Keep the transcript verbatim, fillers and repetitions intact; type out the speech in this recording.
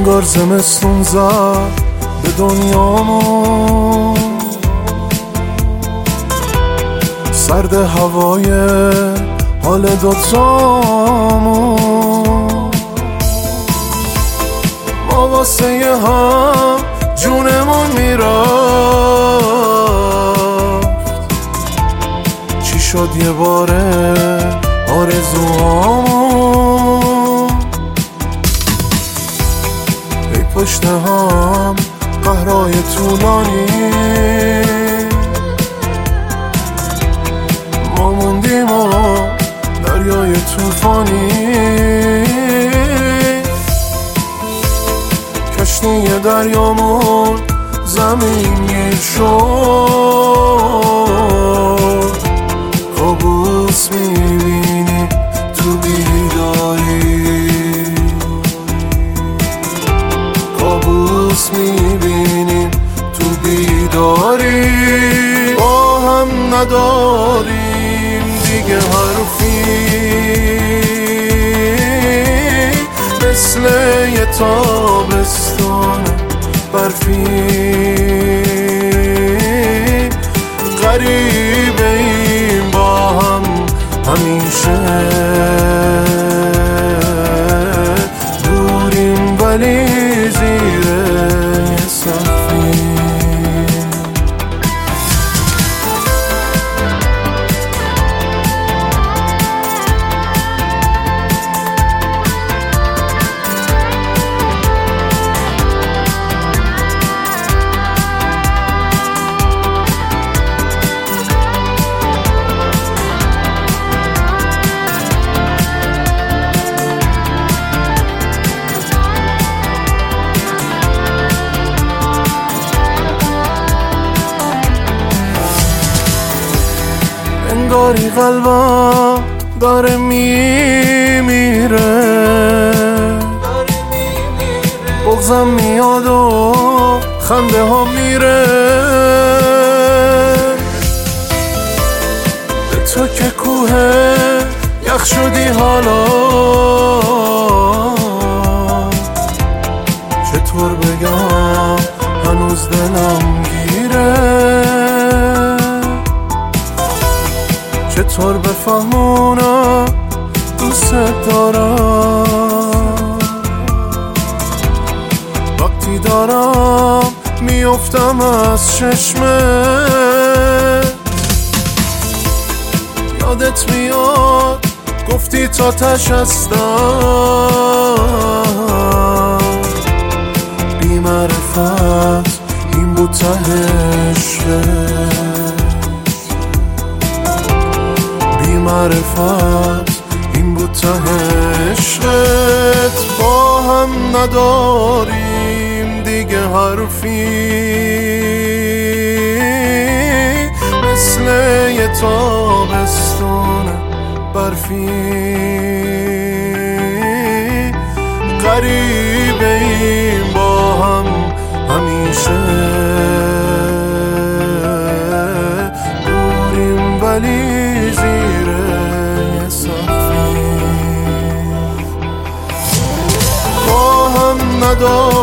انگار زمستون زد به دنیامون، سرد هوای حال دوتامون. ما واسه هم جونمون میرفت، چی شد یه باره آرزوهامون. ای پشت هم قهرهای طولانی، ما موندیم و دریای طوفانی. کشتی دریامون زمین گیر شد، کابوس میبینی تو بیداری، کابوس میبینیم تو بیداری. با هم نداریم دیگه حرفی، مثل یه تابستان برفی. غریبه ایم با هم همیشه، دوریم ولی زیر یه سقفی. انگاری قلبم داره میمیره، بغضم میاد و خنده ها میره. به تو که کوه یخ شدی حالا، چطور بگم هنوز دلم گیره. چطور بفهمونم دوست دارم، وقتی دارم میافتم از چشمت. یادت میاد گفتی تا تش هستم، بی معرفت این بود ته عشقت. معرفت این بود ته عشقت. با هم نداریم دیگه حرفی، مثل یه تابستون برفی. غریبه ایم با هم همیشه، دوریم ولی زیر یه سقفی. با هم نداریم